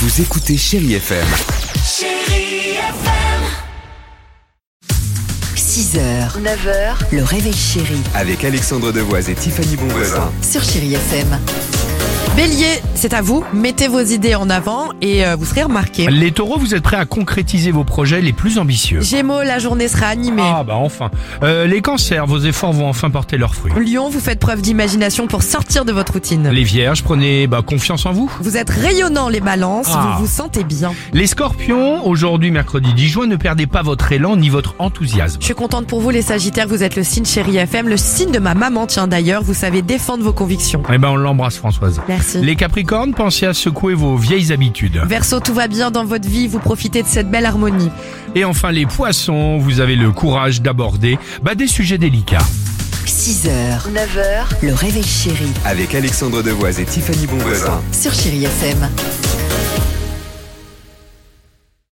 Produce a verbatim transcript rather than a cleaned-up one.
Vous écoutez Chérie F M. Chérie F M. six heures, neuf heures, le réveil chéri Avec Alexandre Devoise et Tiffany Bonvoisin. sur Chérie F M. Bélier, c'est à vous, mettez vos idées en avant et euh, vous serez remarqués. Les taureaux, vous êtes prêts à concrétiser vos projets les plus ambitieux. Gémeaux, la journée sera animée. Ah bah enfin. Euh, les cancers, vos efforts vont enfin porter leurs fruits. Lion, vous faites preuve d'imagination pour sortir de votre routine. Les vierges, prenez bah, confiance en vous. Vous êtes rayonnants les balances, Ah. vous vous sentez bien. Les scorpions, aujourd'hui mercredi dix juin, ne perdez pas votre élan ni votre enthousiasme. Je suis contente pour vous les sagittaires, vous êtes le signe Chérie F M, le signe de ma maman, tiens d'ailleurs, vous savez défendre vos convictions. Eh ben on l'embrasse Françoise. Merci. Les capricornes, pensez à secouer vos vieilles habitudes. Verseau, tout va bien dans votre vie, vous profitez de cette belle harmonie. Et enfin les poissons, vous avez le courage d'aborder bah, des sujets délicats. six heures, neuf heures, le réveil chéri Avec Alexandre Devoise et Tiffany Bonvoisin. sur Chérie F M.